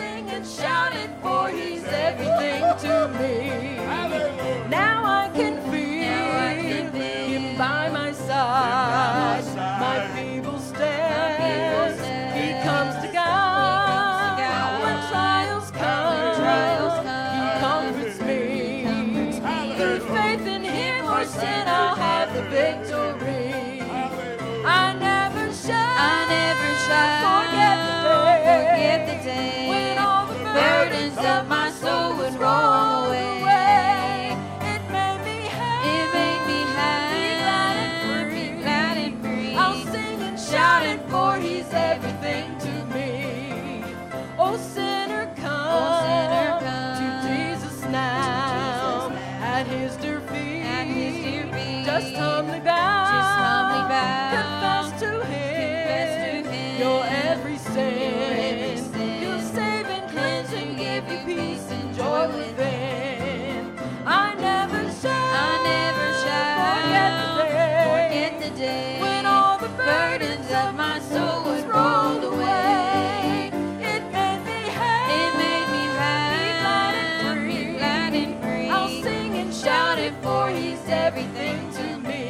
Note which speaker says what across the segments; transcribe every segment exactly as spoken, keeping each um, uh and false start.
Speaker 1: sing and shout it, for he's everything to me.
Speaker 2: Hallelujah.
Speaker 1: Now I can feel,
Speaker 3: Now I can feel
Speaker 1: him by my side, my feeble steps. He comes to guide when trials come.
Speaker 3: trials come.
Speaker 1: He comforts me. Through faith in him or sin, I'll have the victory. I never shall,
Speaker 3: I never shall
Speaker 1: forget the day,
Speaker 3: forget the day
Speaker 1: when all the
Speaker 3: burdens of my soul would roll away.
Speaker 1: It made me happy.
Speaker 3: It made me
Speaker 1: Be glad and
Speaker 3: happy,
Speaker 1: free.
Speaker 3: be glad and free.
Speaker 1: I'll sing and shout it, for he's everything to me. Oh, sinner, come,
Speaker 3: Oh, sinner, come
Speaker 1: to Jesus now. At his dear feet,
Speaker 3: At his dear feet.
Speaker 1: just humbly bow.
Speaker 3: Just humbly bow.
Speaker 1: Confess to
Speaker 3: Confess to
Speaker 1: him,
Speaker 3: him
Speaker 1: your every sin.
Speaker 3: your every sin.
Speaker 1: He'll save and cleanse
Speaker 3: Cleanse
Speaker 1: and
Speaker 3: and
Speaker 1: give you
Speaker 3: give you
Speaker 1: peace
Speaker 3: peace
Speaker 1: and
Speaker 3: and
Speaker 1: joy
Speaker 3: joy
Speaker 1: within. I never shall,
Speaker 3: I never shall
Speaker 1: forget the day,
Speaker 3: forget the day
Speaker 1: when all the
Speaker 3: burdens of my soul was rolled away.
Speaker 1: It made me happy.
Speaker 3: It made me
Speaker 1: glad and
Speaker 3: happy,
Speaker 1: free.
Speaker 3: be glad and free.
Speaker 1: I'll sing and shout it, for he's everything to me.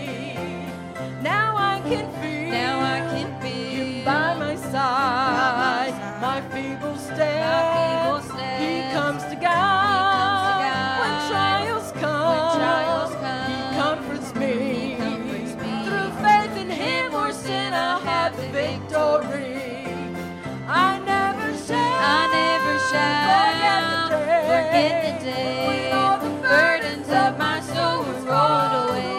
Speaker 1: Now I can feel,
Speaker 3: Now I can
Speaker 1: him
Speaker 3: feel
Speaker 1: by my side,
Speaker 3: side.
Speaker 1: my feeble
Speaker 3: My
Speaker 1: steps.
Speaker 3: feeble
Speaker 1: He
Speaker 3: steps.
Speaker 1: comes to guide,
Speaker 3: guide.
Speaker 1: when trials come.
Speaker 3: When trials come.
Speaker 1: He comforts me.
Speaker 3: He comforts me.
Speaker 1: Through faith in him or sin, I'll have the victory. I never shall,
Speaker 3: I never shall
Speaker 1: forget the day,
Speaker 3: forget the day
Speaker 1: when all the
Speaker 3: burdens of my soul was rolled away.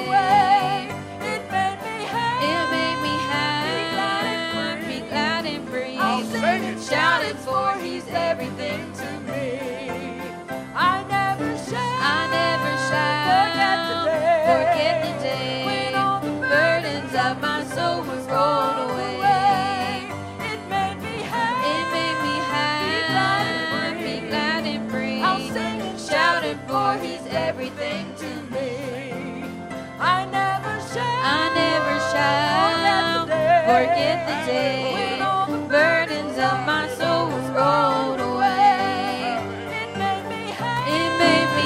Speaker 1: It made me happy.
Speaker 3: It made me
Speaker 1: glad and
Speaker 3: happy,
Speaker 1: free.
Speaker 3: be glad and free.
Speaker 1: I'll sing and shout it, for he's everything to me. I never shall,
Speaker 3: I never shall
Speaker 1: forget the day,
Speaker 3: forget the day
Speaker 1: when all the
Speaker 3: burdens of my soul was rolled away.
Speaker 1: It made me happy.
Speaker 3: It made me happy, be glad and free.
Speaker 1: I'll sing and shout it, for he's everything to me. I never shall,
Speaker 3: I never shall forget the day
Speaker 1: when all the
Speaker 3: burdens of my soul was rolled away.
Speaker 1: It made me happy.
Speaker 3: It made me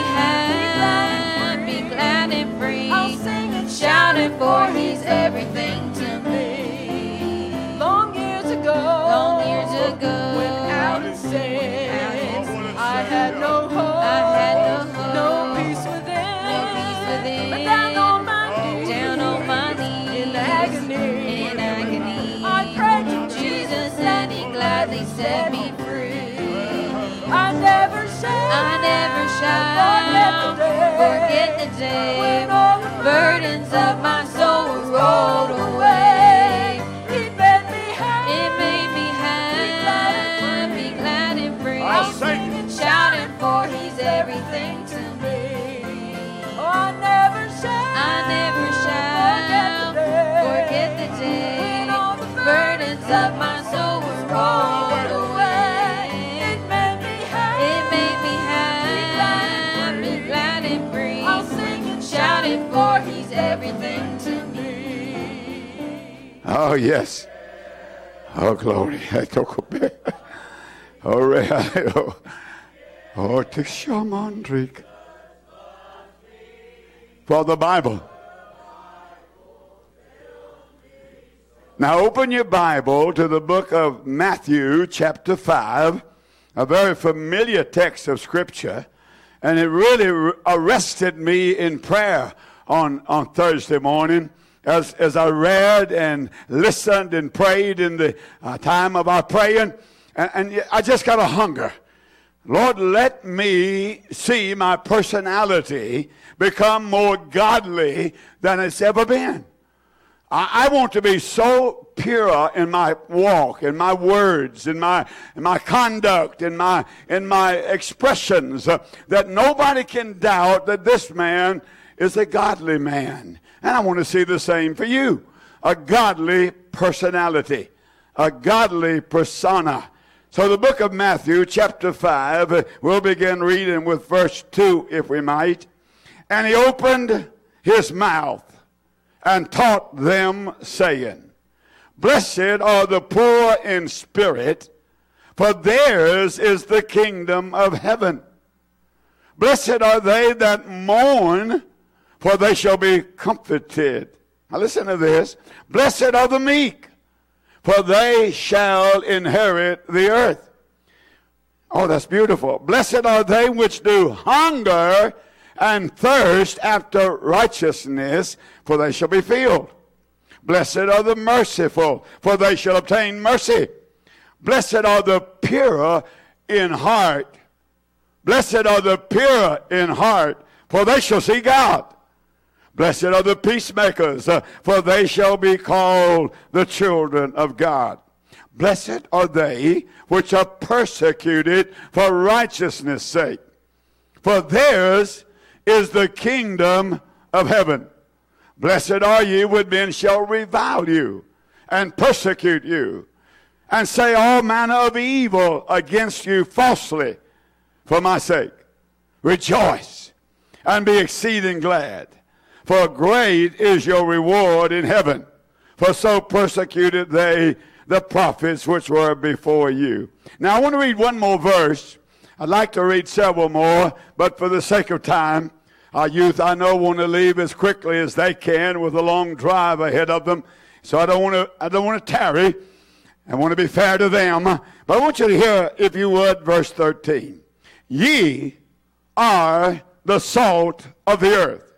Speaker 3: happy, glad and free.
Speaker 1: I'll sing and
Speaker 3: Shout it, for he's everything to me.
Speaker 1: Long years ago,
Speaker 3: Long years ago,
Speaker 1: when out in sin, I had no hope,
Speaker 3: I had no hope,
Speaker 1: no peace within,
Speaker 3: no peace within.
Speaker 1: but down on my knees,
Speaker 3: Down on my knees,
Speaker 1: in agony,
Speaker 3: in agony,
Speaker 1: I prayed to
Speaker 3: Jesus, and he gladly set me free.
Speaker 1: I never shall,
Speaker 3: I never shall
Speaker 1: forget the day,
Speaker 3: forget the day
Speaker 1: when all the
Speaker 3: burdens of my soul were rolled away.
Speaker 1: It made me happy.
Speaker 3: It made me happy, glad and free.
Speaker 2: I'll sing
Speaker 1: and
Speaker 3: Shout it, for he's everything to me.
Speaker 1: Oh, I never shall,
Speaker 3: I never shall forget the day
Speaker 1: when all the
Speaker 3: burdens of my soul were rolled away.
Speaker 1: It made me happy.
Speaker 3: It made me happy, glad and free.
Speaker 1: I'll sing and
Speaker 3: Shout it, for he's everything to me.
Speaker 2: Oh, yes. Oh, glory. Oh, right. Oh, oh, Tishamandrik. For the Bible. Now open your Bible to the book of Matthew, chapter five, a very familiar text of Scripture, and it really arrested me in prayer on, on Thursday morning as, as I read and listened and prayed in the uh, time of our praying, and, and I just got a hunger. Lord, let me see my personality become more godly than it's ever been. I want to be so pure in my walk, in my words, in my in my conduct, in my in my expressions, uh, that nobody can doubt that this man is a godly man. And I want to see the same for you. A godly personality, a godly persona. So the book of Matthew, chapter five, uh, we'll begin reading with verse two, if we might. And he opened his mouth and taught them, saying, Blessed are the poor in spirit, for theirs is the kingdom of heaven. Blessed are they that mourn, for they shall be comforted. Now listen to this. Blessed are the meek, for they shall inherit the earth. Oh, that's beautiful. Blessed are they which do hunger and thirst after righteousness, for they shall be filled. Blessed are the merciful, for they shall obtain mercy. Blessed are the pure in heart. Blessed are the pure in heart, for they shall see God. Blessed are the peacemakers, uh, for they shall be called the children of God. Blessed are they which are persecuted for righteousness' sake, for theirs is the kingdom of heaven. Blessed are ye when men shall revile you and persecute you, and say all manner of evil against you falsely for my sake. Rejoice and be exceeding glad, for great is your reward in heaven. For so persecuted they the prophets which were before you. Now I want to read one more verse. I'd like to read several more, but for the sake of time, our youth I know want to leave as quickly as they can with a long drive ahead of them. So I don't want to I don't want to tarry. I want to be fair to them. But I want you to hear, if you would, verse thirteen. Ye are the salt of the earth.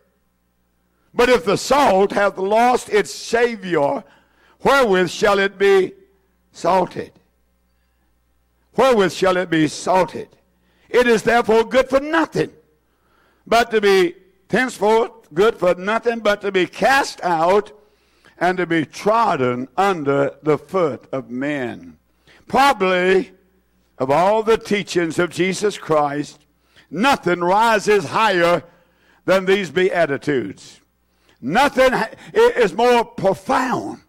Speaker 2: But if the salt hath lost its Savior, wherewith shall it be salted? Wherewith shall it be salted? It is therefore good for nothing, but to be henceforth good for nothing, but to be cast out and to be trodden under the foot of men. Probably, of all the teachings of Jesus Christ, nothing rises higher than these Beatitudes. Nothing is more profound.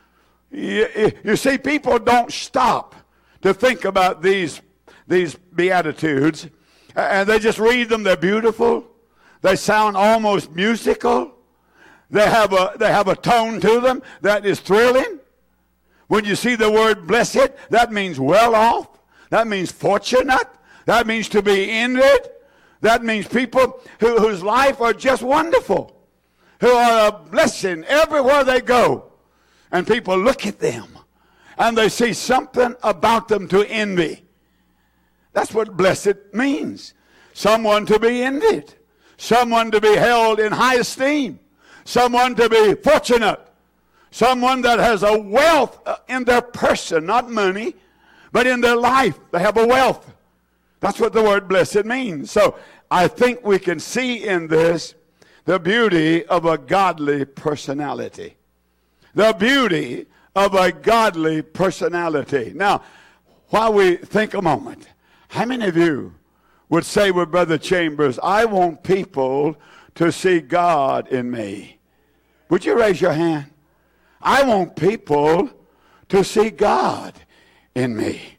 Speaker 2: You, you see, people don't stop to think about these, these Beatitudes, and they just read them. They're beautiful. They sound almost musical. They have a, they have a tone to them that is thrilling. When you see the word blessed, that means well off. That means fortunate. That means to be envied. That means people who, whose life are just wonderful, who are a blessing everywhere they go. And people look at them and they see something about them to envy. That's what blessed means. Someone to be envied. Someone to be held in high esteem. Someone to be fortunate. Someone that has a wealth in their person, not money, but in their life. They have a wealth. That's what the word blessed means. So I think we can see in this the beauty of a godly personality. The beauty of a godly personality. Now, while we think a moment, how many of you would say with Brother Chambers, I want people to see God in me? Would you raise your hand? I want people to see God in me.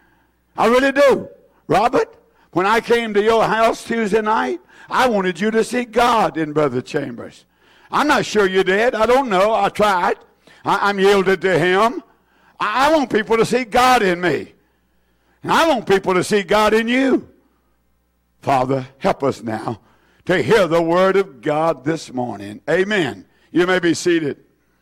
Speaker 2: I really do. Robert, when I came to your house Tuesday night, I wanted you to see God in Brother Chambers. I'm not sure you did. I don't know. I tried. I, I'm yielded to him. I, I want people to see God in me. And I want people to see God in you. Father, help us now to hear the word of God this morning. Amen. You may be seated.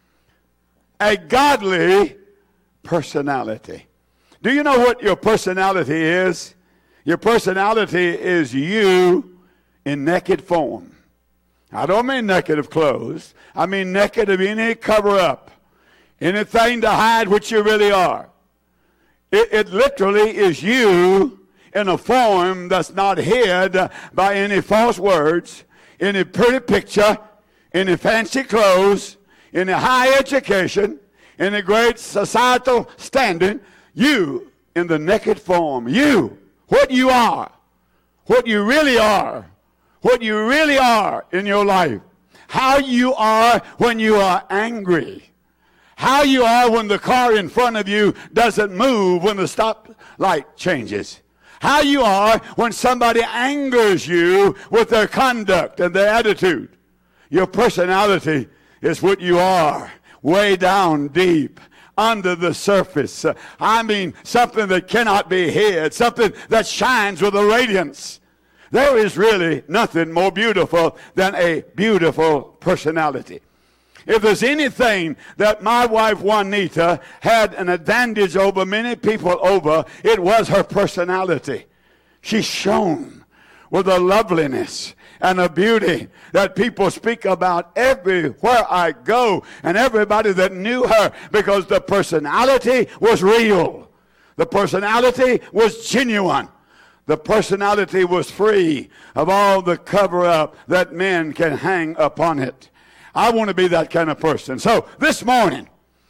Speaker 2: A godly personality. Do you know what your personality is? Your personality is you in naked form. I don't mean naked of clothes. I mean naked of any cover-up, anything to hide what you really are. It, it literally is you in a form that's not hid by any false words, any pretty picture, any fancy clothes, any high education, any great societal standing. You in the naked form. You, what you are, what you really are, what you really are in your life. How you are when you are angry. How you are when the car in front of you doesn't move when the stoplight changes. How you are when somebody angers you with their conduct and their attitude. Your personality is what you are, way down deep, under the surface. Uh, I mean, something that cannot be hid, something that shines with a radiance. There is really nothing more beautiful than a beautiful personality. If there's anything that my wife Juanita had an advantage over many people over, it was her personality. She shone with a loveliness and a beauty that people speak about everywhere I go, and everybody that knew her, because the personality was real. The personality was genuine. The personality was free of all the cover-up that men can hang upon it. I want to be that kind of person. So this morning,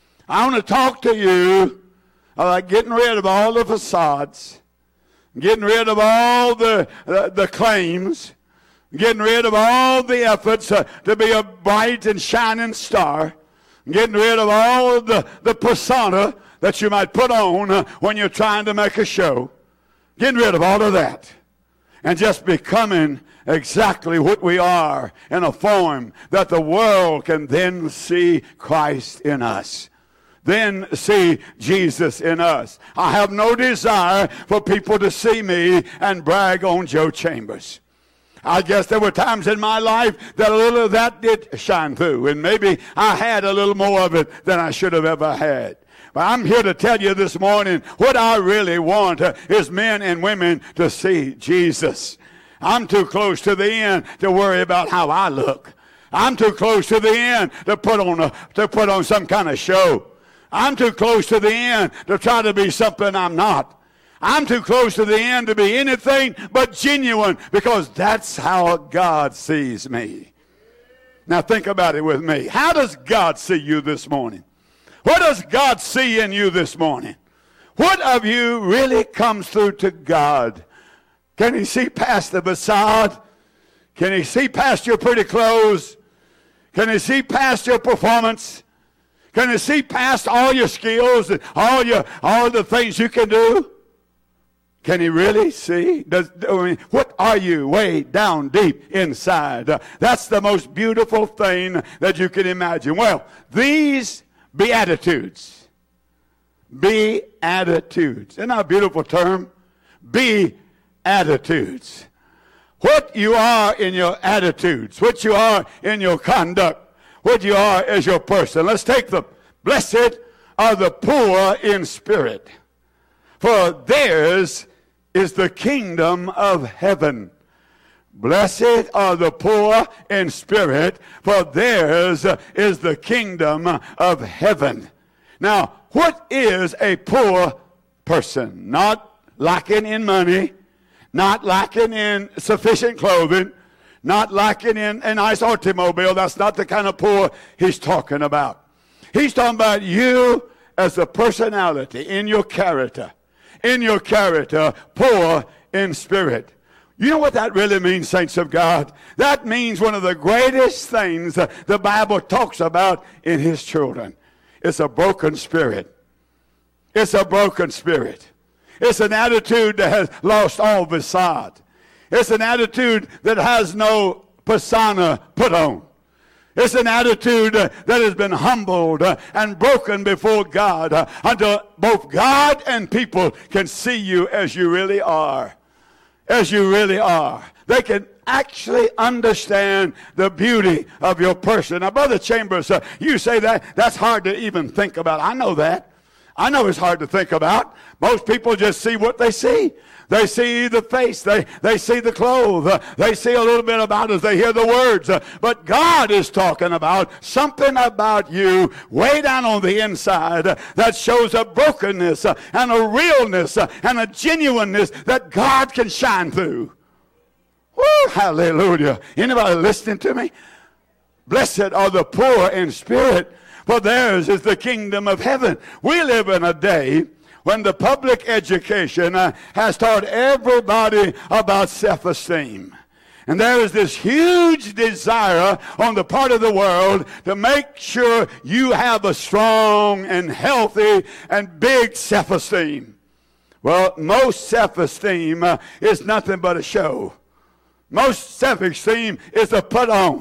Speaker 2: I want to talk to you about getting rid of all the facades, getting rid of all the, uh, the claims, getting rid of all the efforts uh, to be a bright and shining star, getting rid of all the, the persona that you might put on uh, when you're trying to make a show, getting rid of all of that, and just becoming exactly what we are in a form that the world can then see Christ in us. Then see Jesus in us. I have no desire for people to see me and brag on Joe Chambers. I guess there were times in my life that a little of that did shine through, and maybe I had a little more of it than I should have ever had. But I'm here to tell you this morning, what I really want uh, is men and women to see Jesus. I'm too close to the end to worry about how I look. I'm too close to the end to put on a, to put on some kind of show. I'm too close to the end to try to be something I'm not. I'm too close to the end to be anything but genuine, because that's how God sees me. Now think about it with me. How does God see you this morning? What does God see in you this morning? What of you really comes through to God? Can he see past the facade? Can he see past your pretty clothes? Can he see past your performance? Can he see past all your skills and all your all the things you can do? Can he really see? Does, I mean, what are you way down deep inside? Uh, that's the most beautiful thing that you can imagine. Well, these Beatitudes. Beatitudes. Isn't that a beautiful term? Beatitudes. What you are in your attitudes, what you are in your conduct, what you are as your person. Let's take them. Blessed are the poor in spirit, for theirs is the kingdom of heaven. Blessed are the poor in spirit, for theirs is the kingdom of heaven. Now, what is a poor person? Not lacking in money, not lacking in sufficient clothing, not lacking in a nice automobile. That's not the kind of poor he's talking about. He's talking about you as a personality, in your character. In your character, poor in spirit. You know what that really means, saints of God? That means one of the greatest things uh, the Bible talks about in his children. It's a broken spirit. It's a broken spirit. It's an attitude that has lost all facade. It's an attitude that has no persona put on. It's an attitude uh, that has been humbled uh, and broken before God uh, until both God and people can see you as you really are. As you really are. They can actually understand the beauty of your person. Now, Brother Chambers, uh, you say that, that's hard to even think about. I know that. I know it's hard to think about. Most people just see what they see. They see the face. They, they see the clothes. Uh, they see a little bit about us. They hear the words. Uh, but God is talking about something about you way down on the inside uh, that shows a brokenness uh, and a realness uh, and a genuineness that God can shine through. Woo, hallelujah. Anybody listening to me? Blessed are the poor in spirit, for theirs is the kingdom of heaven. We live in a day when the public education uh, has taught everybody about self-esteem. And there is this huge desire on the part of the world to make sure you have a strong and healthy and big self-esteem. Well, most self-esteem uh, is nothing but a show. Most self-esteem is a put on.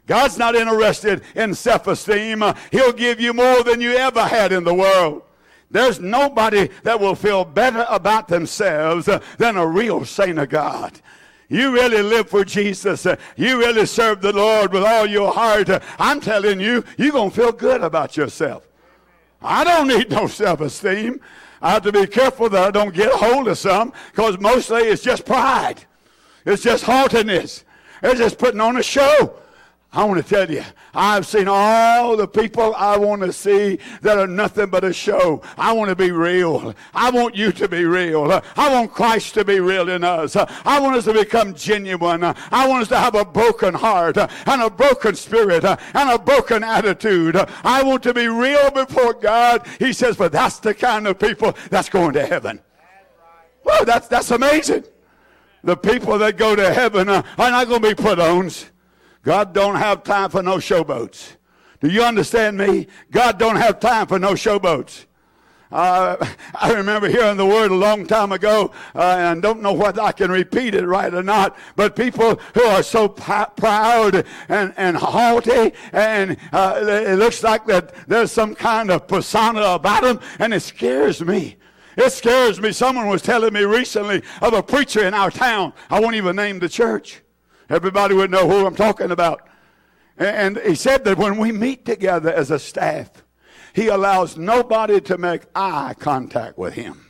Speaker 2: God's not interested in self-esteem. Uh, he'll give you more than you ever had in the world. There's nobody that will feel better about themselves uh, than a real saint of God. You really live for Jesus. Uh, you really serve the Lord with all your heart. Uh, I'm telling you, you're going to feel good about yourself. I don't need no self-esteem. I have to be careful that I don't get a hold of some, because mostly it's just pride. It's just haughtiness. It's just putting on a show. I want to tell you, I've seen all the people I want to see that are nothing but a show. I want to be real. I want you to be real. I want Christ to be real in us. I want us to become genuine. I want us to have a broken heart and a broken spirit and a broken attitude. I want to be real before God. He says, but that's the kind of people that's going to heaven. Well, that's, that's amazing. The people that go to heaven are not going to be put-ons. God don't have time for no showboats. Do you understand me? God don't have time for no showboats. Uh, I remember hearing the word a long time ago, uh, and don't know whether I can repeat it right or not, but people who are so p- proud and, and haughty, and uh, it looks like that there's some kind of persona about them, and it scares me. It scares me. Someone was telling me recently of a preacher in our town. I won't even name the church. Everybody would know who I'm talking about. And he said that when we meet together as a staff, he allows nobody to make eye contact with him.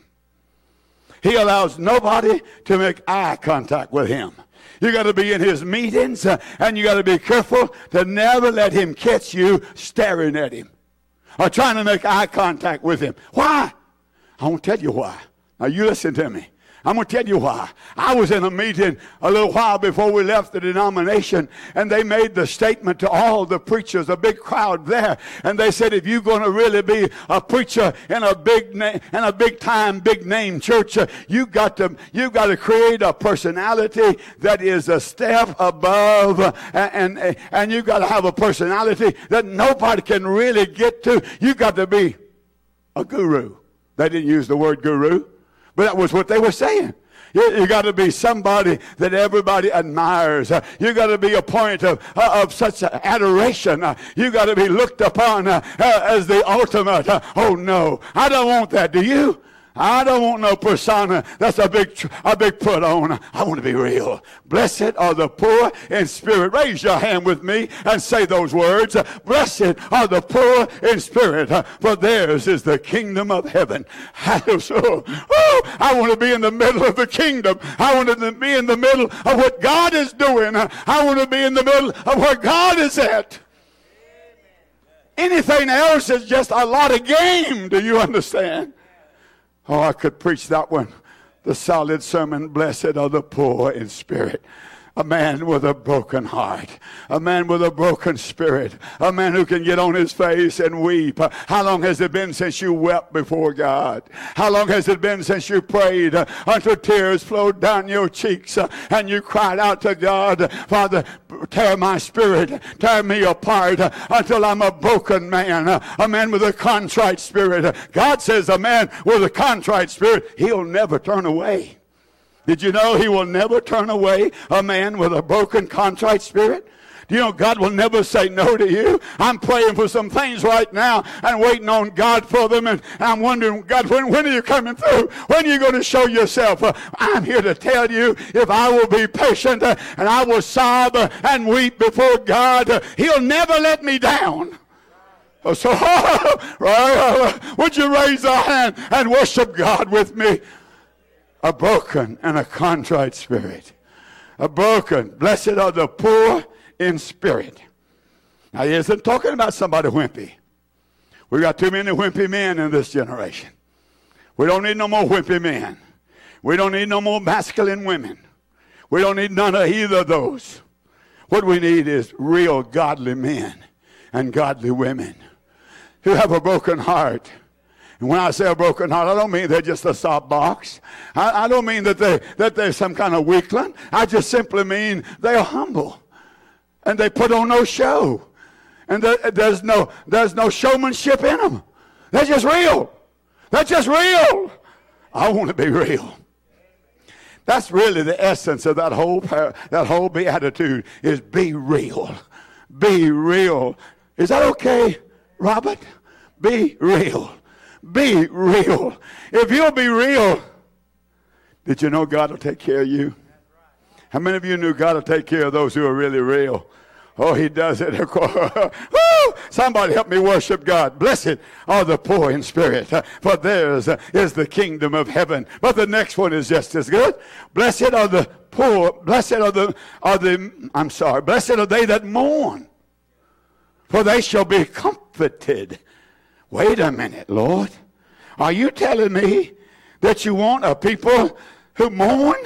Speaker 2: He allows nobody to make eye contact with him. You got to be in his meetings, uh, and you got to be careful to never let him catch you staring at him or trying to make eye contact with him. Why? I won't tell you why. Now you listen to me. I'm going to tell you why. I was in a meeting a little while before we left the denomination, and they made the statement to all the preachers, a big crowd there, and they said, if you're going to really be a preacher in a big na- in a big time, big name church, uh, you got to you got to create a personality that is a step above, uh, and and, and you got to have a personality that nobody can really get to. You got to be a guru. They didn't use the word guru, but that was what they were saying. You, you got to be somebody that everybody admires. Uh, you got to be a point of, uh, of such adoration. Uh, you got to be looked upon uh, uh, as the ultimate. Uh, oh no, I don't want that. Do you? I don't want no persona. That's a big, a big put on. I want to be real. Blessed are the poor in spirit. Raise your hand with me and say those words. Blessed are the poor in spirit, for theirs is the kingdom of heaven. Oh, I want to be in the middle of the kingdom. I want to be in the middle of what God is doing. I want to be in the middle of where God is at. Anything else is just a lot of game. Do you understand? Oh, I could preach that one. The solid sermon, blessed are the poor in spirit. A man with a broken heart. A man with a broken spirit. A man who can get on his face and weep. How long has it been since you wept before God? How long has it been since you prayed uh, until tears flowed down your cheeks uh, and you cried out to God, Father, tear my spirit, tear me apart uh, until I'm a broken man. Uh, a man with a contrite spirit. Uh, God says a man with a contrite spirit, he'll never turn away. Did you know he will never turn away a man with a broken, contrite spirit? Do you know God will never say no to you? I'm praying for some things right now and waiting on God for them. And I'm wondering, God, when, when are you coming through? When are you going to show yourself? Uh, I'm here to tell you, if I will be patient uh, and I will sob uh, and weep before God, uh, he'll never let me down. Uh, so, right, uh, would you raise a hand and worship God with me? A broken and a contrite spirit. A broken. Blessed are the poor in spirit. Now, he isn't talking about somebody wimpy. We got too many wimpy men in this generation. We don't need no more wimpy men. We don't need no more masculine women. We don't need none of either of those. What we need is real godly men and godly women who have a broken heart. And when I say a broken heart, I don't mean they're just a soft box. I, I don't mean that, they, that they're some kind of weakling. I just simply mean they're humble. And they put on no show. And there, there's, no, there's no showmanship in them. They're just real. They're just real. I want to be real. That's really the essence of that whole, that whole beatitude is be real. Be real. Is that okay, Robert? Be real. Be real. If you'll be real, did you know God will take care of you? How many of you knew God will take care of those who are really real? Oh, he does it. Woo! Somebody help me worship God. Blessed are the poor in spirit, for theirs is the kingdom of heaven. But the next one is just as good. Blessed are the poor. Blessed are the, are the, I'm sorry, blessed are they that mourn, for they shall be comforted. Wait a minute, Lord. Are you telling me that you want a people who mourn?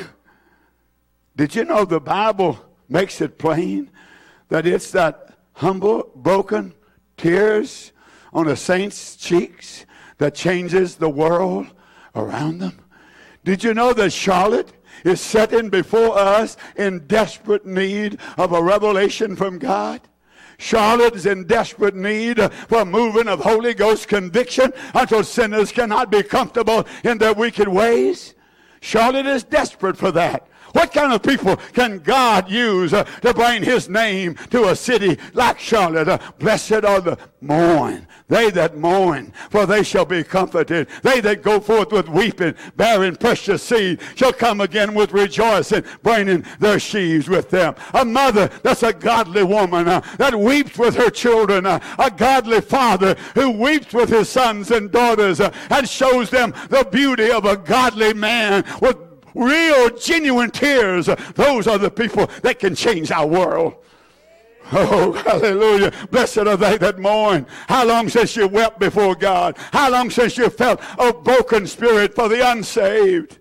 Speaker 2: Did you know the Bible makes it plain that it's that humble, broken tears on a saint's cheeks that changes the world around them? Did you know that Charlotte is sitting before us in desperate need of a revelation from God? Charlotte is in desperate need for a moving of Holy Ghost conviction until sinners cannot be comfortable in their wicked ways. Charlotte is desperate for that. What kind of people can God use uh, to bring his name to a city like Charlotte? Uh, blessed are the mourn, they that mourn, for they shall be comforted. They that go forth with weeping, bearing precious seed, shall come again with rejoicing, bringing their sheaves with them. A mother that's a godly woman uh, that weeps with her children. Uh, a godly father who weeps with his sons and daughters uh, and shows them the beauty of a godly man with real, genuine tears. Those are the people that can change our world. Oh, hallelujah. Blessed are they that mourn. How long since you wept before God? How long since you felt a broken spirit for the unsaved?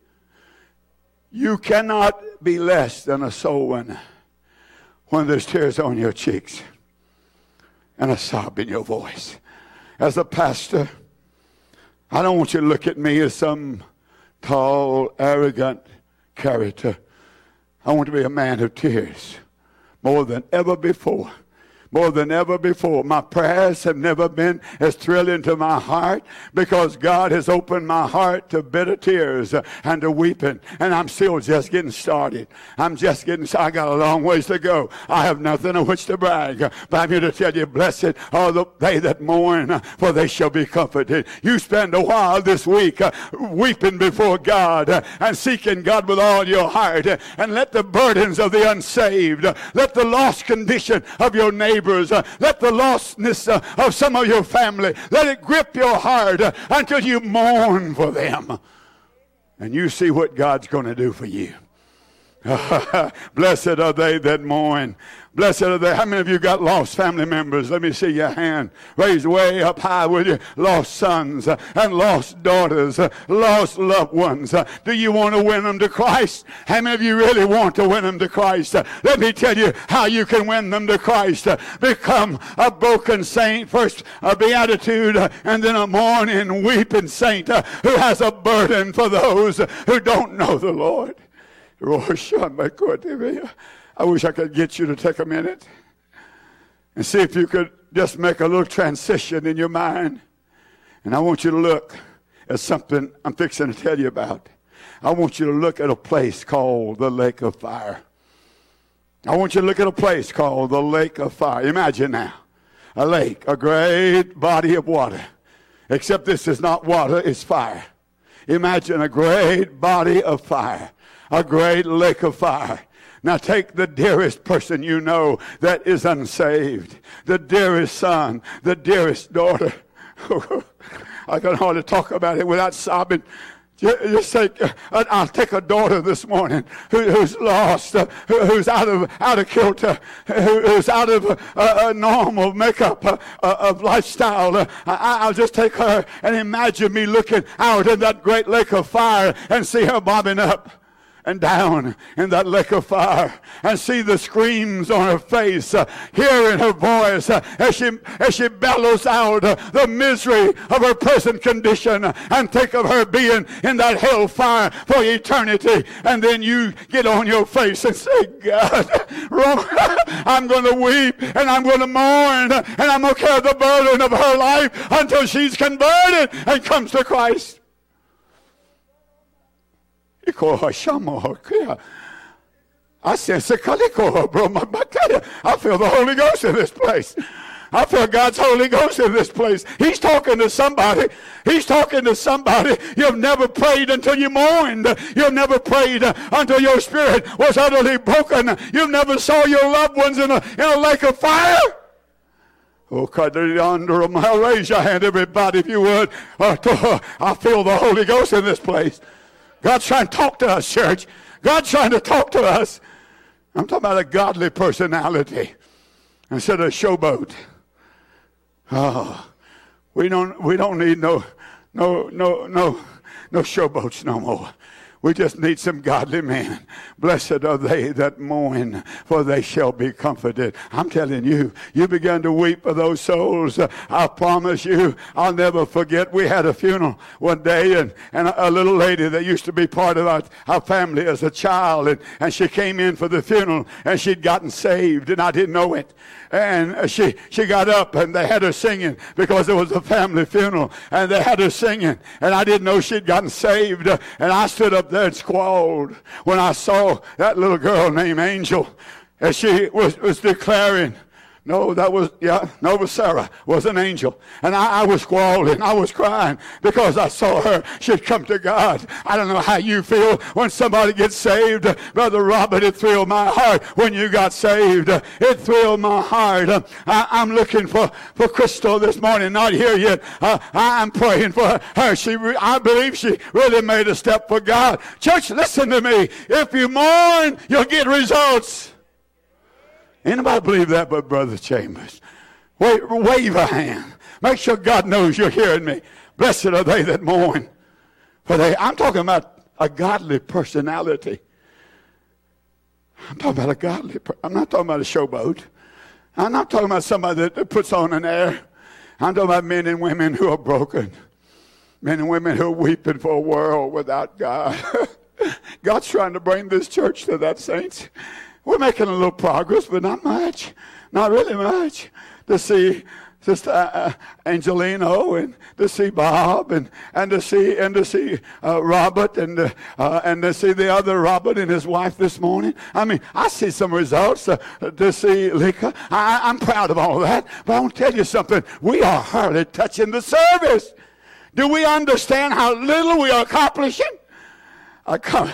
Speaker 2: You cannot be less than a soul winner when there's tears on your cheeks and a sob in your voice. As a pastor, I don't want you to look at me as some tall, arrogant character. I want to be a man of tears more than ever before. More than ever before. My prayers have never been as thrilling to my heart because God has opened my heart to bitter tears and to weeping. And I'm still just getting started. I'm just getting started. I got a long ways to go. I have nothing on which to brag. But I'm here to tell you, blessed are the, they that mourn, for they shall be comforted. You spend a while this week uh, weeping before God uh, and seeking God with all your heart. Uh, and let the burdens of the unsaved, uh, let the lost condition of your neighbor, Uh, let the lostness uh, of some of your family, let it grip your heart uh, until you mourn for them. And you see what God's going to do for you. Blessed are they that mourn. Blessed are they. How many of you got lost family members? Let me see your hand raised way up high with you. Lost sons uh, and lost daughters, uh, lost loved ones. Uh, do you want to win them to Christ? How many of you really want to win them to Christ? Uh, let me tell you how you can win them to Christ. Uh, become a broken saint. First a beatitude uh, and then a mourning, weeping saint uh, who has a burden for those uh, who don't know the Lord. I wish I could get you to take a minute and see if you could just make a little transition in your mind. And I want you to look at something I'm fixing to tell you about. I want you to look at a place called the Lake of Fire. I want you to look at a place called the Lake of Fire. Imagine now, a lake, a great body of water. Except this is not water, it's fire. Imagine a great body of fire. A great lake of fire. Now take the dearest person you know that is unsaved. The dearest son, the dearest daughter. I can hardly talk about it without sobbing. Just take, uh, I'll take a daughter this morning who, who's lost, uh, who, who's out of out of kilter, who, who's out of uh, uh, normal makeup uh, uh, of lifestyle. Uh, I, I'll just take her and imagine me looking out in that great lake of fire and see her bobbing up and down in that lake of fire and see the screams on her face, uh, hearing her voice uh, as she as she bellows out uh, the misery of her present condition, uh, and think of her being in that hell fire for eternity. And then you get on your face and say, God, I'm going to weep and I'm going to mourn and I'm going to carry the burden of her life until she's converted and comes to Christ. I sense a kaliko, bro. I tell you, I feel the Holy Ghost in this place. I feel God's Holy Ghost in this place. He's talking to somebody. He's talking to somebody. You've never prayed until you mourned. You've never prayed until your spirit was utterly broken. You've never saw your loved ones in a, in a lake of fire. Oh, raise your hand, everybody, if you would. I feel the Holy Ghost in this place. God's trying to talk to us, church. God's trying to talk to us. I'm talking about a godly personality instead of a showboat. Oh, we don't we don't need no no no no no showboats no more. We just need some godly men. Blessed are they that mourn, for they shall be comforted. I'm telling you, you begin to weep for those souls. Uh, I promise you, I'll never forget. We had a funeral one day, and, and a, a little lady that used to be part of our, our family as a child, and, and she came in for the funeral, and she'd gotten saved, and I didn't know it. And she, she got up, and they had her singing because it was a family funeral, and they had her singing, and I didn't know she'd gotten saved, uh, and I stood up there and squalled when I saw that little girl named Angel, and she was, was declaring, no, that was, yeah, no, it was Sarah, was an angel. And I, I was squalling, I was crying because I saw her. She'd come to God. I don't know how you feel when somebody gets saved. Brother Robert, it thrilled my heart when you got saved. It thrilled my heart. I, I'm looking for, for Crystal this morning, not here yet. Uh, I'm praying for her. She, re- I believe she really made a step for God. Church, listen to me. If you mourn, you'll get results. Anybody believe that but Brother Chambers? Wave, wave a hand. Make sure God knows you're hearing me. Blessed are they that mourn. For they, I'm talking about a godly personality. I'm talking about a godly, I'm not talking about a showboat. I'm not talking about somebody that puts on an air. I'm talking about men and women who are broken. Men and women who are weeping for a world without God. God's trying to bring this church to that, saints. We're making a little progress, but not much. Not really much. To see Sister uh, Angelino, and to see Bob, and, and to see and to see uh, Robert, and uh, uh, and to see the other Robert and his wife this morning. I mean, I see some results. Uh, to see Lika, I, I'm proud of all that. But I want to tell you something. We are hardly touching the service. Do we understand how little we are accomplishing? I come.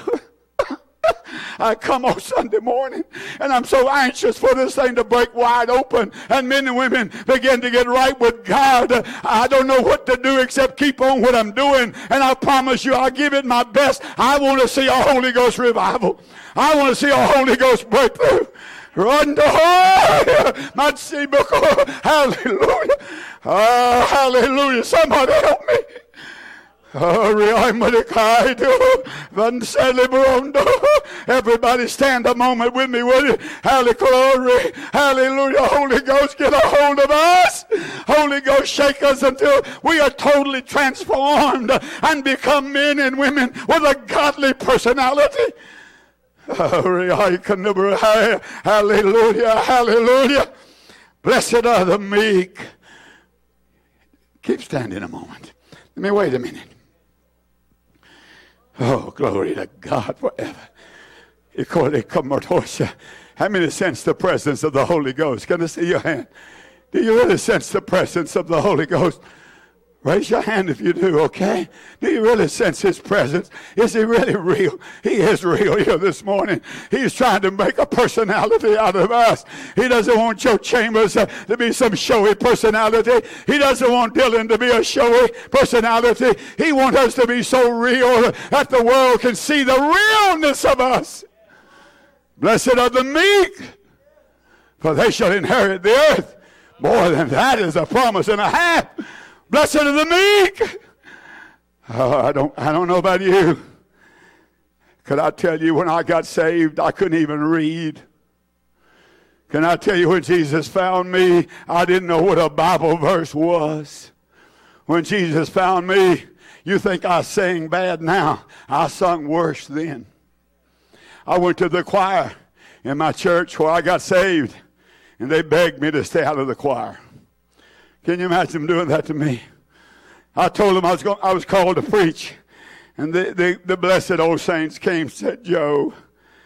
Speaker 2: I come on Sunday morning, and I'm so anxious for this thing to break wide open and men and women begin to get right with God. I don't know what to do except keep on what I'm doing, and I promise you I'll give it my best. I want to see a Holy Ghost revival. I want to see a Holy Ghost breakthrough. Run to hallelujah. Oh, hallelujah. Somebody help me. Everybody stand a moment with me, will you? Hallelujah. Hallelujah. Holy Ghost, get a hold of us. Holy Ghost, shake us until we are totally transformed and become men and women with a godly personality. Hallelujah. Hallelujah. Blessed are the meek. Keep standing a moment. Let me wait a minute. Oh, glory to God forever. How many sense the presence of the Holy Ghost? Can I see your hand? Do you really sense the presence of the Holy Ghost? Raise your hand if you do, okay? Do you really sense his presence? Is he really real? He is real here this morning. He's trying to make a personality out of us. He doesn't want Joe Chambers uh, to be some showy personality. He doesn't want Dylan to be a showy personality. He wants us to be so real that the world can see the realness of us. Blessed are the meek, for they shall inherit the earth. More than that is a promise and a half. Blessed are the meek. Oh, I don't, I don't know about you. Could I tell you when I got saved, I couldn't even read. Can I tell you when Jesus found me, I didn't know what a Bible verse was. When Jesus found me, you think I sang bad now. I sung worse then. I went to the choir in my church where I got saved, and they begged me to stay out of the choir. Can you imagine them doing that to me? I told them I was going, I was called to preach. And the, the, the blessed old saints came and said, Joe,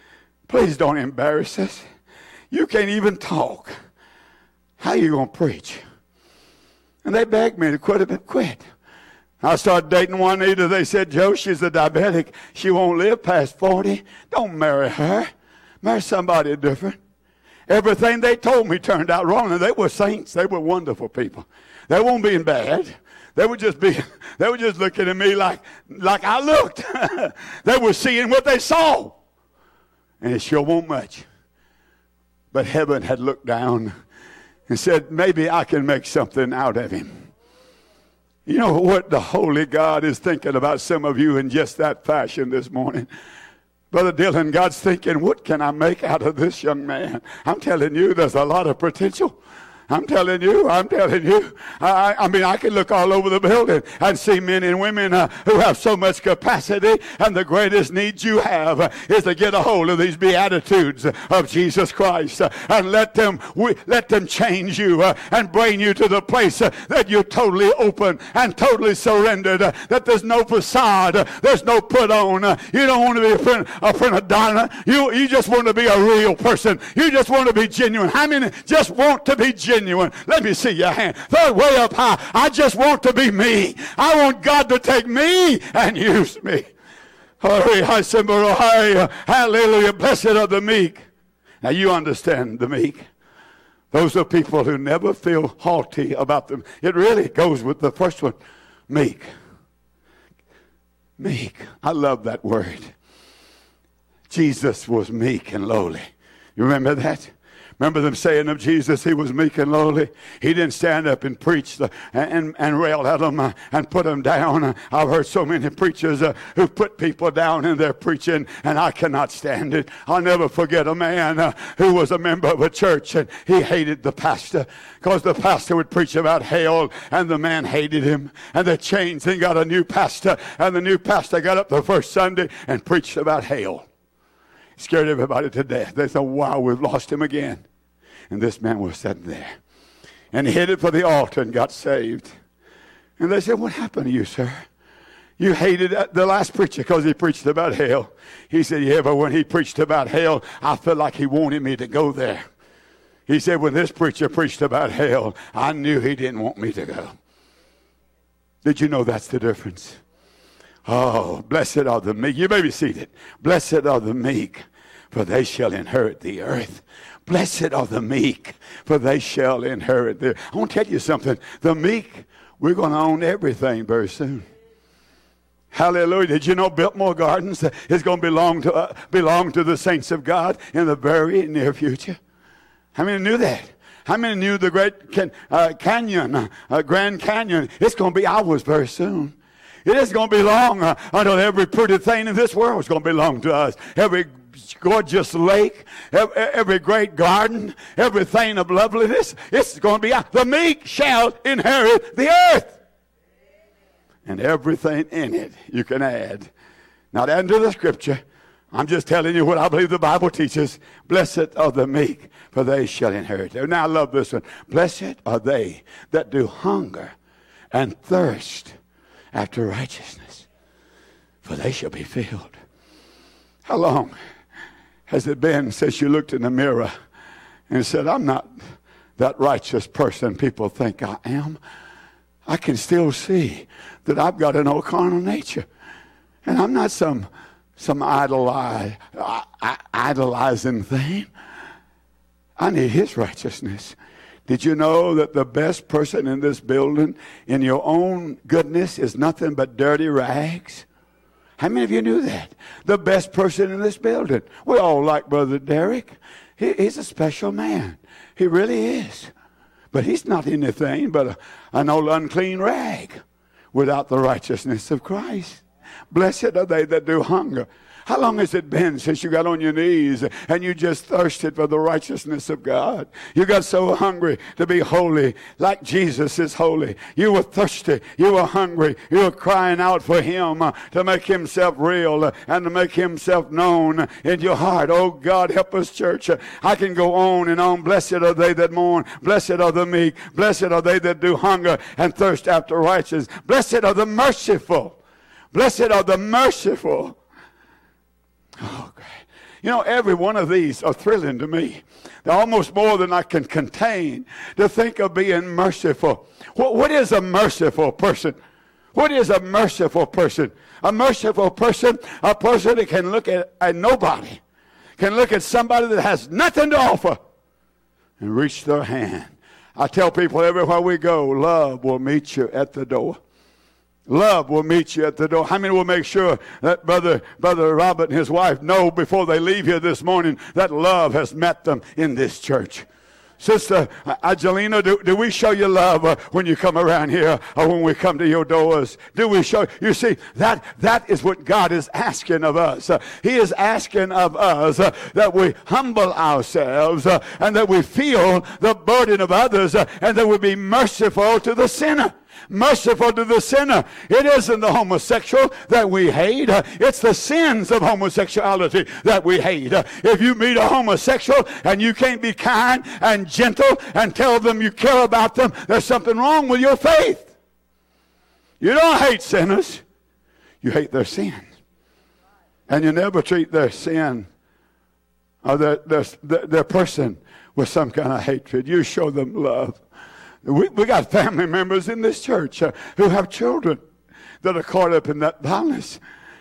Speaker 2: Please don't embarrass us. You can't even talk. How you going to preach? And they begged me to quit it, quit. I started dating Juanita. They said, Joe, she's a diabetic. She won't live past forty. Don't marry her. Marry somebody different. Everything they told me turned out wrong. And they were saints. They were wonderful people. They weren't being bad. They were just being, they were just looking at me like, like I looked. They were seeing what they saw. And it sure wasn't much. But heaven had looked down and said, maybe I can make something out of him. You know what the Holy God is thinking about some of you in just that fashion this morning? Brother Dylan, God's thinking, what can I make out of this young man? I'm telling you, there's a lot of potential. I'm telling you, I'm telling you. I, I mean, I can look all over the building and see men and women uh, who have so much capacity, and the greatest need you have uh, is to get a hold of these beatitudes of Jesus Christ uh, and let them we, let them change you uh, and bring you to the place uh, that you're totally open and totally surrendered, uh, that there's no facade, uh, there's no put on. Uh, you don't want to be a friend, a friend of Donna. You, you just want to be a real person. You just want to be genuine. How many just want to be genuine? Let me see your hand. Throw it way up high. I just want to be me. I want God to take me and use me. Hallelujah. Blessed are the meek. Now you understand the meek. Those are people who never feel haughty about them. It really goes with the first one. Meek. Meek. I love that word. Jesus was meek and lowly. You remember that? Remember them saying of Jesus, he was meek and lowly. He didn't stand up and preach the, and, and rail at them uh, and put them down. Uh, I've heard so many preachers uh, who put people down in their preaching, and I cannot stand it. I'll never forget a man uh, who was a member of a church, and he hated the pastor because the pastor would preach about hell, and the man hated him. And they changed and got a new pastor, and the new pastor got up the first Sunday and preached about hell. Scared everybody to death. They said, wow, we've lost him again. And this man was sitting there. And he headed for the altar and got saved. And they said, what happened to you, sir? You hated the last preacher because he preached about hell. He said, yeah, but when he preached about hell, I felt like he wanted me to go there. He said, when this preacher preached about hell, I knew he didn't want me to go. Did you know that's the difference? Oh, blessed are the meek. You may be seated. Blessed are the meek, for they shall inherit the earth. Blessed are the meek, for they shall inherit the earth. I want to tell you something. The meek, we're going to own everything very soon. Hallelujah. Did you know Biltmore Gardens is going to belong to uh, belong to the saints of God in the very near future? How many knew that? How many knew the great can, uh, canyon, uh, Grand Canyon? It's going to be ours very soon. It is going to belong uh, until every pretty thing in this world is going to belong to us. Every gorgeous lake, every, every great garden, everything of loveliness, it's going to be ours. The meek shall inherit the earth. And everything in it you can add. Not add to the scripture. I'm just telling you what I believe the Bible teaches. Blessed are the meek, for they shall inherit it. Now I love this one. Blessed are they that do hunger and thirst after righteousness, for they shall be filled. How long has it been since you looked in the mirror and said, I'm not that righteous person people think I am? I can still see that I've got an old carnal nature. And I'm not some some idolize, uh, idolizing thing. I need his righteousness. Did you know that the best person in this building, in your own goodness, is nothing but dirty rags? How many of you knew that? The best person in this building. We all like Brother Derek. He, he's a special man. He really is. But he's not anything but a, an old unclean rag without the righteousness of Christ. Blessed are they that do hunger. How long has it been since you got on your knees and you just thirsted for the righteousness of God? You got so hungry to be holy like Jesus is holy. You were thirsty. You were hungry. You were crying out for him uh, to make himself real uh, and to make himself known in your heart. Oh, God, help us, church. Uh, I can go on and on. Blessed are they that mourn. Blessed are the meek. Blessed are they that do hunger and thirst after righteousness. Blessed are the merciful. Blessed are the merciful. Oh, God. You know, every one of these are thrilling to me. They're almost more than I can contain to think of being merciful. What, what is a merciful person? What is a merciful person? A merciful person, a person that can look at, at nobody, can look at somebody that has nothing to offer and reach their hand. I tell people everywhere we go, love will meet you at the door. Love will meet you at the door. How many will make sure that Brother, Brother Robert and his wife know before they leave here this morning that love has met them in this church? Sister Angelina, do, do we show you love uh, when you come around here or when we come to your doors? Do we show? You see, that that is what God is asking of us. Uh, he is asking of us uh, that we humble ourselves uh, and that we feel the burden of others uh, and that we be merciful to the sinner. Merciful to the sinner. It isn't the homosexual that we hate. Uh, it's the sins of homosexuality that we hate. Uh, if you meet a homosexual and you can't be kind and gentle and tell them you care about them, there's something wrong with your faith. You don't hate sinners. You hate their sins. And you never treat their sin or their, their, their, their person with some kind of hatred. You show them love. We, we got family members in this church uh, who have children that are caught up in that violence.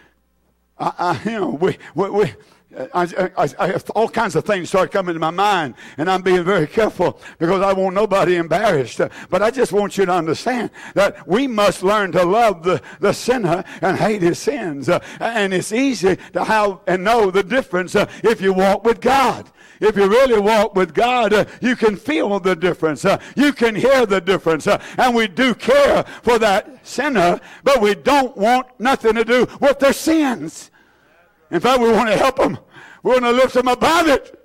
Speaker 2: I, I, you know, we, we, we I, I, I have all kinds of things start coming to my mind, and I'm being very careful because I want nobody embarrassed. Uh, but I just want you to understand that we must learn to love the, the sinner and hate his sins. Uh, and it's easy to have and know the difference uh, if you walk with God. If you really walk with God, uh, you can feel the difference. Uh, you can hear the difference. Uh, and we do care for that sinner, but we don't want nothing to do with their sins. In fact, we want to help them. We want to lift them above it.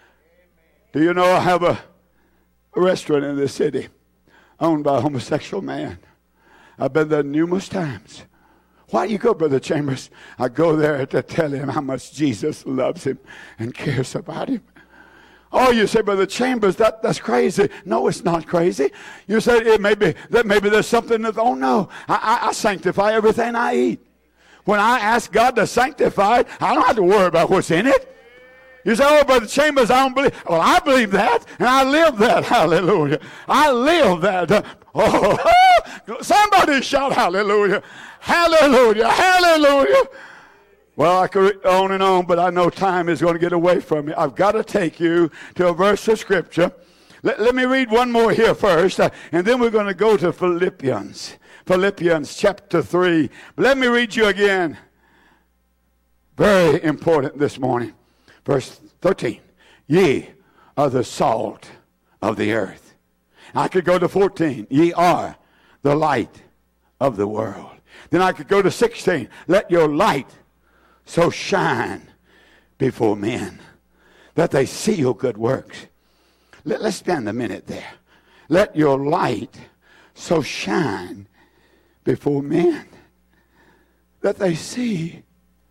Speaker 2: Do you know I have a, a restaurant in this city owned by a homosexual man? I've been there numerous times. Why do you go, Brother Chambers? I go there to tell him how much Jesus loves him and cares about him. Oh, you say, Brother Chambers, that, that's crazy. No, it's not crazy. You say it may be, that maybe there's something that, oh no, I, I, I sanctify everything I eat. When I ask God to sanctify it, I don't have to worry about what's in it. You say, oh, Brother Chambers, I don't believe. Well, I believe that, and I live that. Hallelujah. I live that. Oh, somebody shout hallelujah. Hallelujah. Hallelujah. Well, I could on and on, but I know time is going to get away from me. I've got to take you to a verse of Scripture. Let, let me read one more here first, uh, and then we're going to go to Philippians. Philippians chapter three. But let me read you again. Very important this morning. Verse thirteen. Ye are the salt of the earth. I could go to fourteen. Ye are the light of the world. Then I could go to sixteen. Let your light so shine before men that they see your good works. Let, let's spend a minute there. Let your light so shine before men that they see.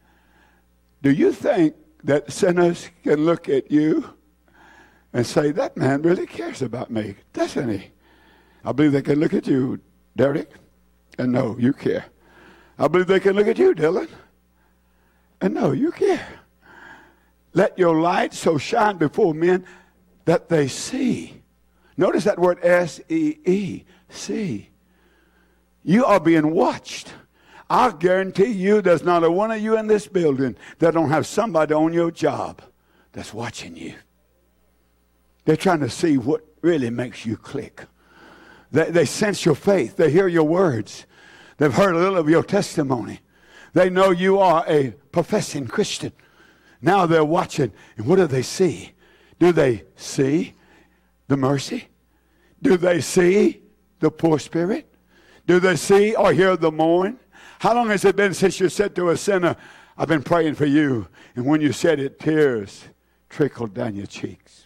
Speaker 2: Do you think that sinners can look at you and say, that man really cares about me, doesn't he? I believe they can look at you, Derek, and know you care. I believe they can look at you, Dylan, and know you care. Let your light so shine before men that they see. Notice that word S E E, see. You are being watched. I guarantee you there's not a one of you in this building that don't have somebody on your job that's watching you. They're trying to see what really makes you click. They, they sense your faith. They hear your words. They've heard a little of your testimony. They know you are a professing Christian. Now they're watching. And what do they see? Do they see the mercy? Do they see the poor spirit? Do they see or hear the mourn? How long has it been since you said to a sinner, I've been praying for you, and when you said it, tears trickled down your cheeks?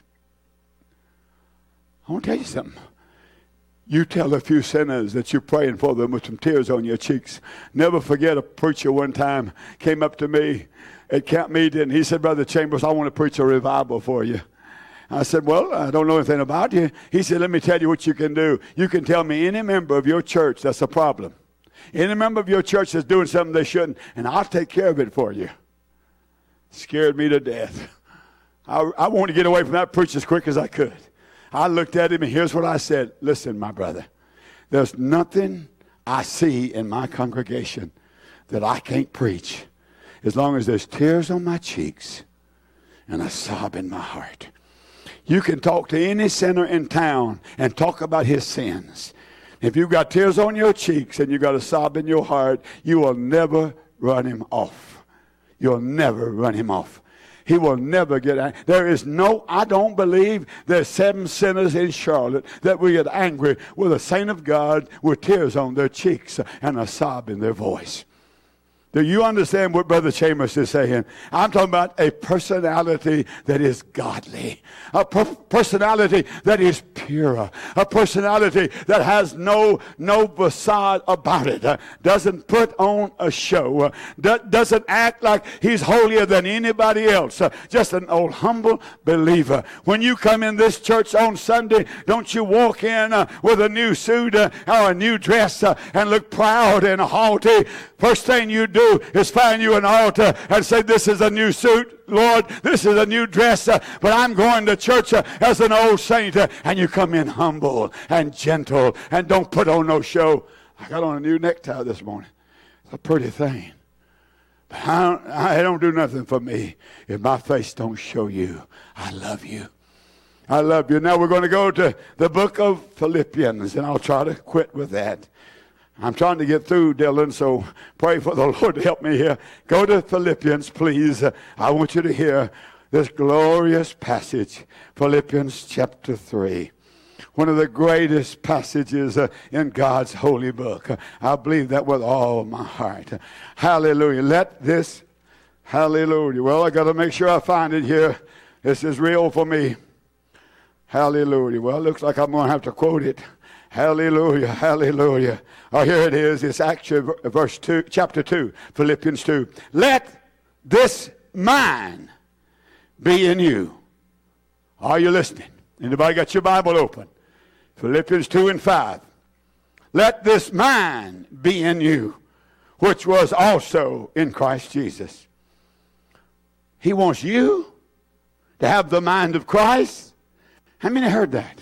Speaker 2: I want to tell you something. You tell a few sinners that you're praying for them with some tears on your cheeks. Never forget a preacher one time came up to me at camp meeting, and he said, Brother Chambers, I want to preach a revival for you. I said, well, I don't know anything about you. He said, let me tell you what you can do. You can tell me any member of your church that's a problem. Any member of your church that's doing something they shouldn't, and I'll take care of it for you. Scared me to death. I, I wanted to get away from that preacher as quick as I could. I looked at him, and here's what I said. Listen, my brother, there's nothing I see in my congregation that I can't preach as long as there's tears on my cheeks and a sob in my heart. You can talk to any sinner in town and talk about his sins. If you've got tears on your cheeks and you've got a sob in your heart, you will never run him off. You'll never run him off. He will never get angry. There is no, I don't believe there's seven sinners in Charlotte that will get angry with a saint of God with tears on their cheeks and a sob in their voice. Do you understand what Brother Chambers is saying? I'm talking about a personality that is godly, a per- personality that is pure, a personality that has no no facade about it, uh, doesn't put on a show, uh, do- doesn't act like he's holier than anybody else, uh, just an old humble believer. When you come in this church on Sunday, don't you walk in uh, with a new suit uh, or a new dress uh, and look proud and haughty. First thing you do is find you an altar and say, this is a new suit, Lord, this is a new dress, uh, but I'm going to church uh, as an old saint, uh, and you come in humble and gentle and don't put on no show. I got on a new necktie this morning. It's a pretty thing. But I don't, I don't do nothing for me if my face don't show you I love you. I love you. Now we're going to go to the book of Philippians, and I'll try to quit with that. I'm trying to get through, Dylan, so pray for the Lord to help me here. Go to Philippians, please. Uh, I want you to hear this glorious passage, Philippians chapter three. One of the greatest passages uh, in God's holy book. Uh, I believe that with all my heart. Uh, hallelujah. Let this, hallelujah. Well, I got to make sure I find it here. This is real for me. Hallelujah. Well, it looks like I'm going to have to quote it. Hallelujah, hallelujah. Oh, here it is. It's actually verse two, chapter two, Philippians two. Let this mind be in you. Are you listening? Anybody got your Bible open? Philippians two and five. Let this mind be in you, which was also in Christ Jesus. He wants you to have the mind of Christ. How many heard that?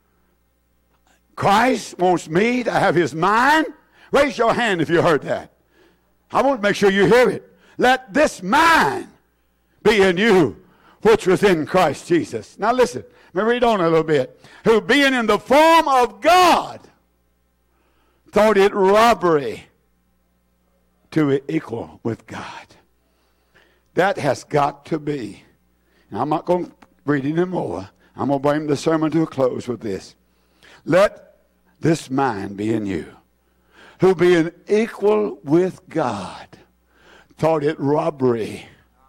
Speaker 2: Christ wants me to have his mind. Raise your hand if you heard that. I want to make sure you hear it. Let this mind be in you, which was in Christ Jesus. Now listen, let me read on a little bit. Who being in the form of God, thought it robbery to be equal with God. That has got to be. Now I'm not going to read any more. I'm going to bring the sermon to a close with this. Let this mind be in you, who being equal with God, thought it robbery.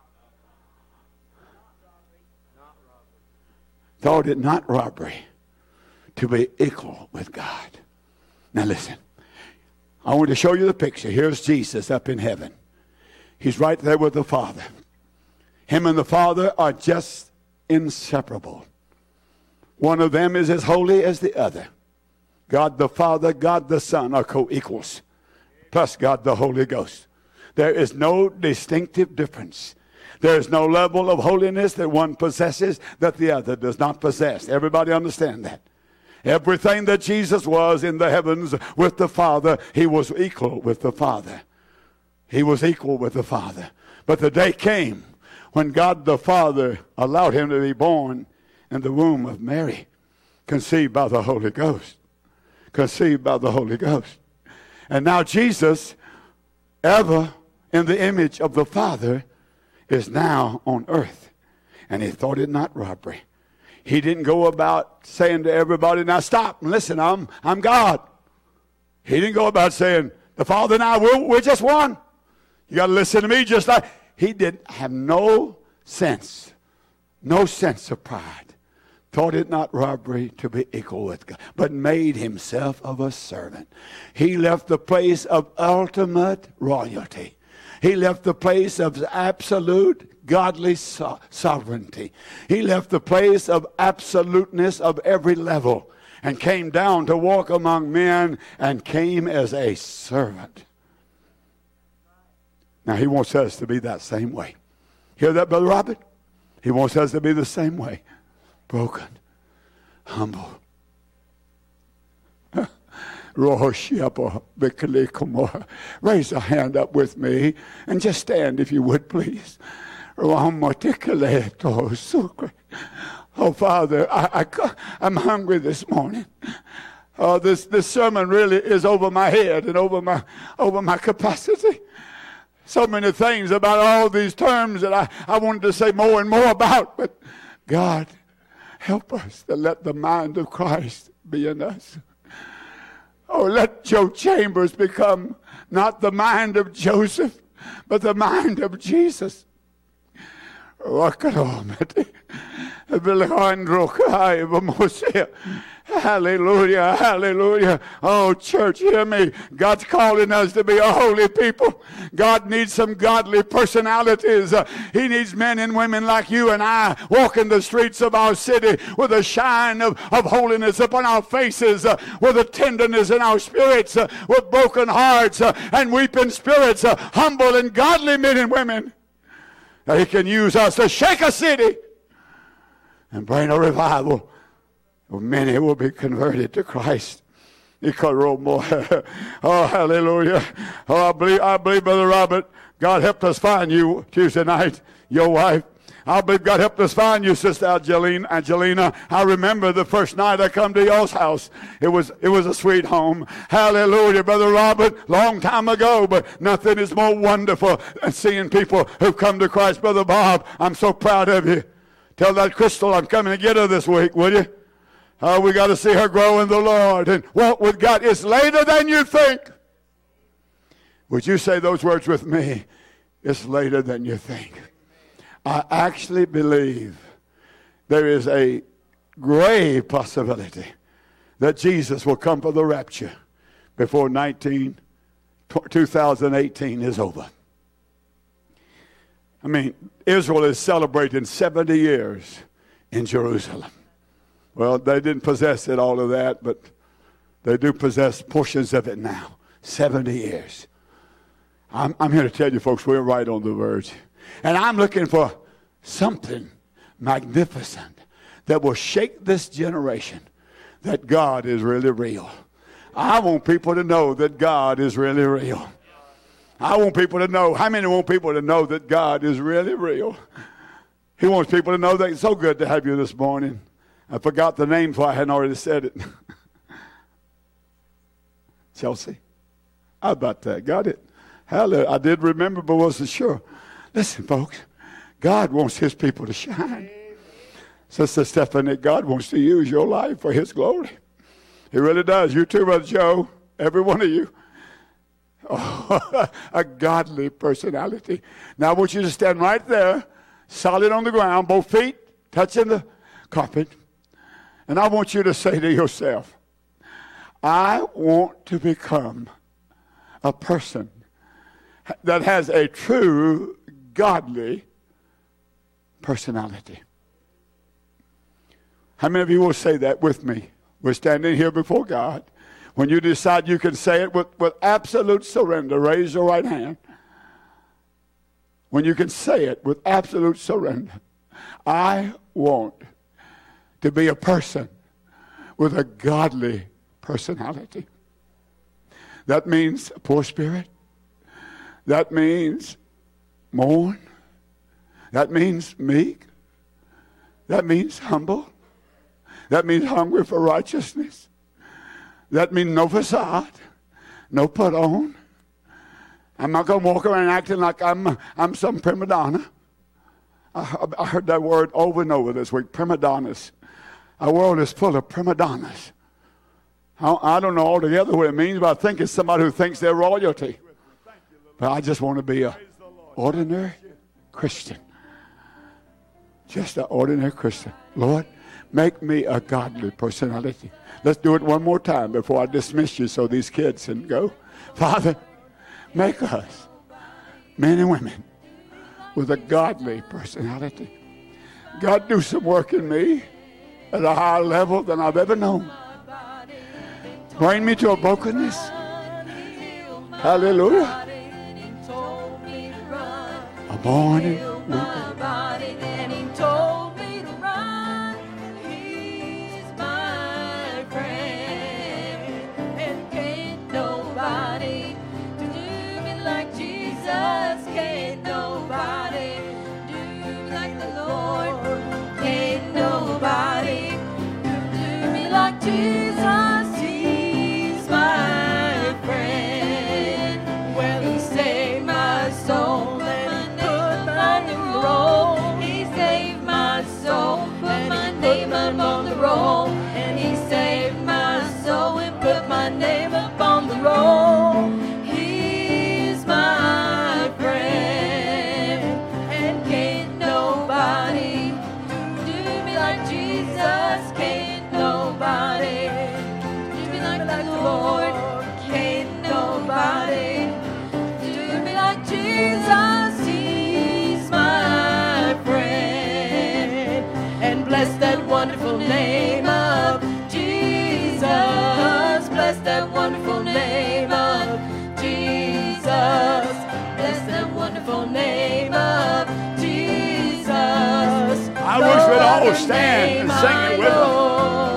Speaker 2: Thought it not robbery to be equal with God. Now listen, I want to show you the picture. Here's Jesus up in heaven. He's right there with the Father. Him and the Father are just inseparable. One of them is as holy as the other. God the Father, God the Son are co-equals, plus God the Holy Ghost. There is no distinctive difference. There is no level of holiness that one possesses that the other does not possess. Everybody understand that? Everything that Jesus was in the heavens with the Father, he was equal with the Father. He was equal with the Father. But the day came when God the Father allowed him to be born in the womb of Mary, conceived by the Holy Ghost. Conceived by the Holy Ghost. And now Jesus, ever in the image of the Father, is now on earth. And he thought it not robbery. He didn't go about saying to everybody, now stop and listen, I'm, I'm God. He didn't go about saying, the Father and I, we're, we're just one. You got to listen to me just like. He didn't have no sense, no sense of pride. Thought it not robbery to be equal with God, but made himself of a servant. He left the place of ultimate royalty. He left the place of absolute godly so- sovereignty. He left the place of absoluteness of every level and came down to walk among men and came as a servant. Now he wants us to be that same way. Hear that, Brother Robert? He wants us to be the same way. Broken, humble. Raise a hand up with me and just stand if you would, please. Oh, Father, I, I, I'm hungry this morning. Oh, this, this sermon really is over my head and over my, over my capacity. So many things about all these terms that I, I wanted to say more and more about. But God, help us to let the mind of Christ be in us. Oh, let Joe Chambers become not the mind of Joseph, but the mind of Jesus. Hallelujah, hallelujah. Oh, church, hear me. God's calling us to be a holy people. God needs some godly personalities. Uh, he needs men and women like you and I walking the streets of our city with a shine of, of holiness upon our faces, uh, with a tenderness in our spirits, uh, with broken hearts uh, and weeping spirits, uh, humble and godly men and women. That he can use us to shake a city and bring a revival. Well, many will be converted to Christ. Oh, hallelujah. Oh, I believe, I believe, Brother Robert, God helped us find you Tuesday night, your wife. I believe God helped us find you, Sister Angelina. Angelina. I remember the first night I come to y'all's house. It was, it was a sweet home. Hallelujah, Brother Robert, long time ago, but nothing is more wonderful than seeing people who've come to Christ. Brother Bob, I'm so proud of you. Tell that Crystal I'm coming to get her this week, will you? Oh, we got to see her grow in the Lord and walk with God. It's later than you think. Would you say those words with me? It's later than you think. I actually believe there is a grave possibility that Jesus will come for the rapture before nineteen, twenty eighteen is over. I mean, Israel is celebrating seventy years in Jerusalem. Well, they didn't possess it, all of that, but they do possess portions of it now. seventy years. I'm, I'm here to tell you, folks, we're right on the verge. And I'm looking for something magnificent that will shake this generation, that God is really real. I want people to know that God is really real. I want people to know. How many want people to know that God is really real? He wants people to know that it's so good to have you this morning. I forgot the name, for I hadn't already said it. Chelsea. How about that? Got it. Hallelujah. I did remember, but wasn't sure. Listen, folks. God wants his people to shine. Sister Stephanie, God wants to use your life for his glory. He really does. You too, Brother Joe. Every one of you. Oh, a godly personality. Now I want you to stand right there, solid on the ground, both feet touching the carpet. And I want you to say to yourself, I want to become a person that has a true godly personality. How many of you will say that with me? We're standing here before God. When you decide you can say it with, with absolute surrender, raise your right hand. When you can say it with absolute surrender, I want to be a person with a godly personality. That means a poor spirit. That means mourn. That means meek. That means humble. That means hungry for righteousness. That means no facade, no put on. I'm not going to walk around acting like I'm I'm some prima donna. I, I heard that word over and over this week, prima donnas. Our world is full of prima donnas. I, I don't know altogether what it means, but I think it's somebody who thinks they're royalty. But I just want to be an ordinary Christian. Just an ordinary Christian. Lord, make me a godly personality. Let's do it one more time before I dismiss you so these kids can go. Father, make us men and women with a godly personality. God, do some work in me at a higher level than I've ever known. Bring me to a brokenness. Hallelujah. A morning
Speaker 1: my body. Then he told me to run. He's my friend. And can't nobody do me like Jesus. Can't nobody do me like the Lord. Can't nobody do me like Jesus. He's my friend. Well, he saved my soul and put my name on the roll. He saved my soul, put my name up on the roll. And he saved my soul and put my name up on the roll. He's my friend. And can't nobody do me like Jesus. Can't nobody do me like the Lord. Can't nobody do me like Jesus. He's my friend. And bless that wonderful name of Jesus. Bless that wonderful name of Jesus. Bless that wonderful name of Jesus.
Speaker 2: I wish we'd all stand and sing it with us.